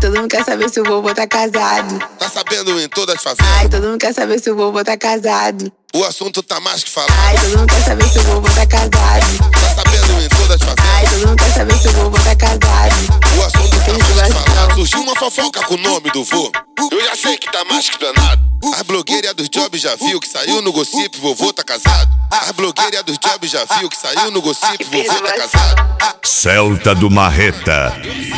todo mundo quer saber se o vovô tá casado. Tá sabendo em todas as favelas? Ai, todo mundo quer saber se o vovô tá casado. O assunto tá mais que falado. Ai, todo mundo quer saber se o vovô tá casado. Tá sabendo em todas as favelas? Ai, todo mundo quer saber se o vovô tá casado. O assunto tá mais que falado. Surgiu uma fofoca com o nome do vô. Eu já sei que tá mais que explanado. As blogueiras dos jobs já viu que saiu no gossip, vovô tá casado. As blogueiras dos jobs já viu que saiu no gossip, vovô tá casado. Celta do Marreta.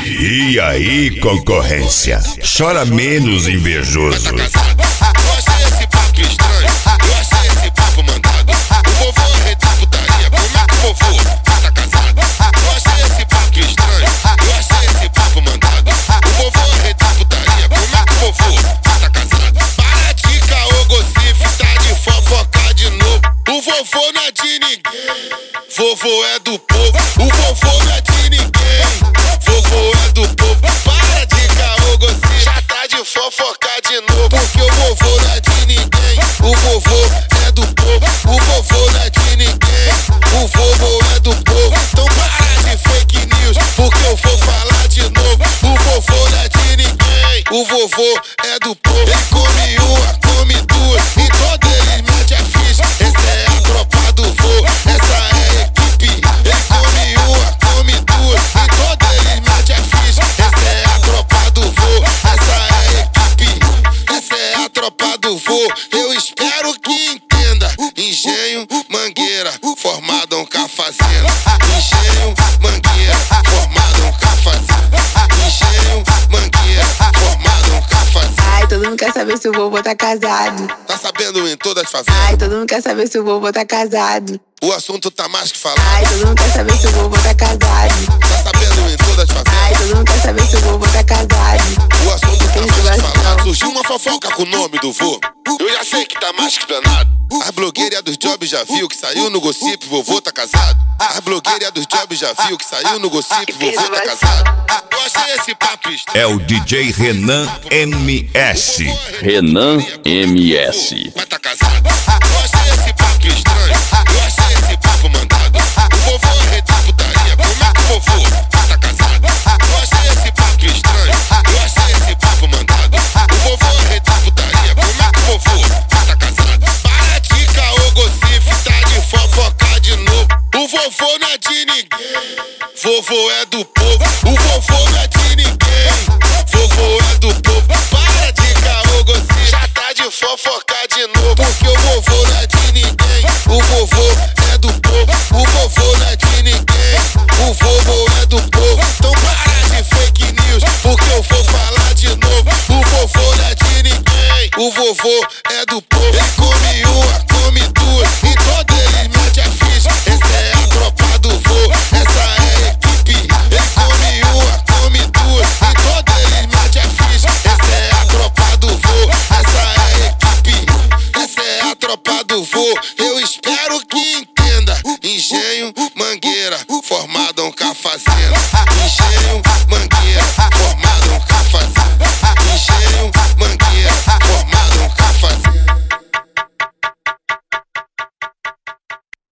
E aí, concorrência? Chora menos, invejoso. Eu achei esse papo estranho, eu achei esse papo mandado. O vovô é rei de putaria, como é que o vovô tá casado? Eu achei esse papo estranho, eu achei esse papo mandado. O vovô é rei de putaria, como é que o vovô tá casado? Para de caô, gossip, tá de fofocar de novo. O vovô não é de ninguém, vovô é do povo. O vovô não é de ninguém, vovô é do povo. Para de caô, gossip, já tá de fofocar de novo. Porque o vovô não é de ninguém, o vovô é do povo. O vovô não é de ninguém, o vovô é do povo. Então para de fake news, porque eu vou falar de novo. O vovô não é de ninguém, o vovô é do povo. Ele come uma, come duas, e todo ele mete a ficha. Essa é a tropa do vô, essa é a equipe. Ele come uma, come duas, e todo ele mete a ficha. Essa é a tropa do vô, essa é a equipe. Essa é a tropa do vô, eu espero que entenda. Engenho, Mangueira, formado com a fazenda. Engenho, Mangueira, formado com a fazenda. Engenho, Mangueira, formado com a fazenda. Ai, todo mundo quer saber se o vovô tá casado. Tá sabendo em todas as favelas? Ai, todo mundo quer saber se o vovô tá casado. O assunto tá mais que falado. Ai, todo mundo quer saber se o vovô tá casado. Tá sabendo em todas as favelas? Ai, todo mundo quer saber se o vovô tá casado. O assunto tá mais que falado. Surgiu uma fofoca com o nome do vô. Eu já sei que tá mais que explanado. As blogueiras dos jobs já viu que saiu no gossip, vovô tá casado. As blogueiras dos jobs já viu que saiu no gossip, vovô tá casado. Eu achei esse papo estranho. É o DJ Renan MS. Renan MS. Mas tá casado. Eu achei esse papo estranho, eu achei esse papo mandado. O vovô é rei de putaria, como é que o vovô tá casado? Eu achei esse papo estranho, eu achei esse papo mandado. O vovô é rei de putaria, como é que o vovô tá casado? Para de caô, gossip, tá de fofocar de novo. O vovô não é de ninguém, vovô é do povo. O vovô não é de ninguém, vovô é do povo. Para de caô, gossip, já tá de fofocar de novo. Porque o vovô não é de ninguém, o vovô é do povo. O vovô não é de ninguém, o vovô é do povo. Então para de fake news, porque eu vou falar de novo. O vovô não é de ninguém, o vovô